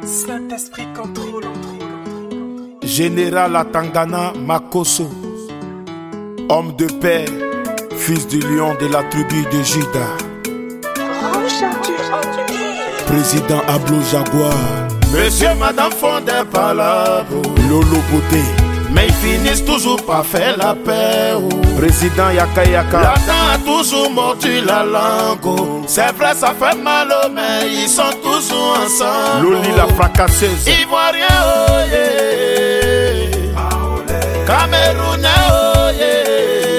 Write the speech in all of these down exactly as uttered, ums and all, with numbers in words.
Saint-Esprit contrôle. Général Atangana Makoso, homme de paix, fils du lion de la tribu de Juda. Président Ablo Jaguar. Monsieur, madame font des palabres, Lolo Beauté. mais ils finissent toujours par faire la paix. Oh. Président Yaka Yaka. La dent a toujours mordu la langue. Oh. C'est vrai, ça fait mal, oh, mais ils sont toujours ensemble. Loli la fracasseuse. Ivoirien, oh yeah. Camerounais, oh yeah.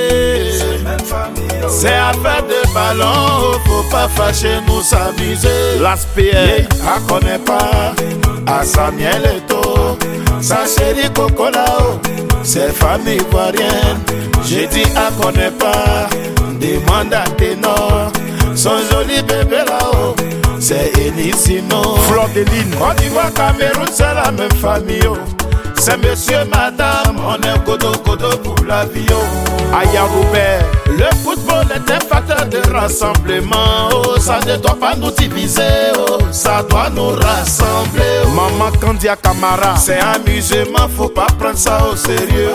C'est affaire de ballon, oh, faut pas fâcher, nous s'amuser. L'aspect, à connaît pas, à Samuel Eto, sa chérie Cocolao, c'est famille ivoirienne. J'ai dit à connaît pas, demande à Ténor, son joli bébé là-haut, c'est Enisino. Fleur de Lune. Côte d'Ivoire, Cameroun, c'est la même famille. Oh. C'est monsieur, madame, on est kodo kodo pour la vie. Oh. Aya Robert. Le football est un facteur de rassemblement. Oh. Ça ne doit pas nous diviser, oh. Ça doit nous rassembler. Oh. Maman Kandia Kamara. C'est amusement, faut pas prendre ça au sérieux.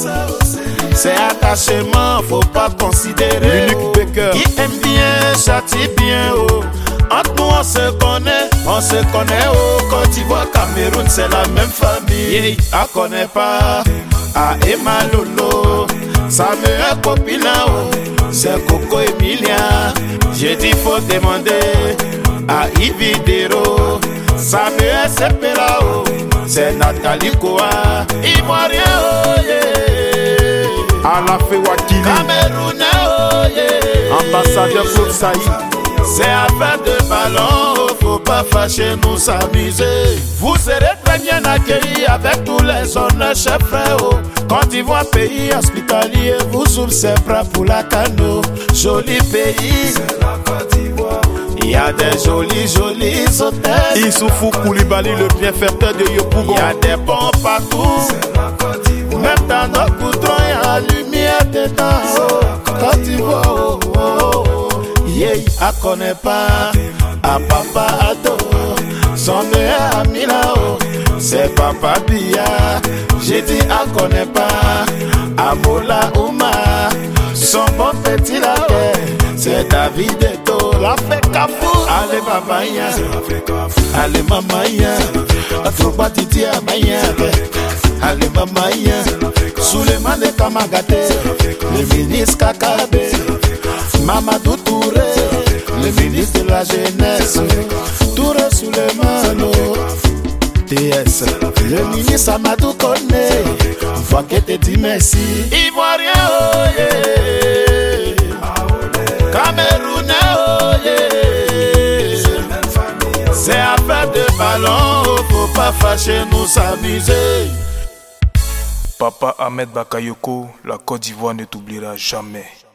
C'est attachement, faut pas considérer. L'unique Baker. Qui aime bien, châtie bien. Oh. Entre nous on se connaît, on se connaît au Côte d'Ivoire, Cameroun, c'est la même famille. On connaît pas à Emma Lolo, sa meilleure copine là-haut, c'est Coco Emilia. J'ai dit faut demander à Ividero, sa meilleure c'est là-haut, c'est Nathalie Koa. Ivoirien, oh yeah. À la Fewakili. Camerounais, oh yeah. Ambassadeur Claude Saïd. C'est affaire de ballon, faut pas fâcher, nous s'amuser. Vous serez très bien accueillis avec tous les honneurs, chers frères. Quand ils voient pays hospitalier, vous ouvrez ses bras pour la cano. Joli pays, c'est la Côte d'Ivoire. Il y a des jolis, jolis hôtels. Issoufou Koulibaly, le bienfaiteur de Yopougon. Il y a des bons partout, c'est la Côte d'Ivoire. Même dans nos goudrons, il y a la lumière dedans. Oh, Côte d'Ivoire, oh, oh, oh. Yeah, à connaît pas, à papa Ado, son meilleur ami là-haut, c'est papa Bia. J'ai dit à connaît pas, à Mola Ouma, son bon petit là-haut, c'est David Eto, la fait cafou. Allez babaya, allez mamaya, Afroba Titi Amaya, allez mamaya, Souleymane de Kamagate, le ministre Kakabe, Mamadou Touré, le ministre de la jeunesse, Touré Souleymane, T S, le ministre Amadou Kone, voit que te dit merci. Ivoirien, oh yeah. Camerounais, oh yeah. C'est affaire de ballon, faut pas fâcher, nous s'amuser. Papa Ahmed Bakayoko, la Côte d'Ivoire ne t'oubliera jamais.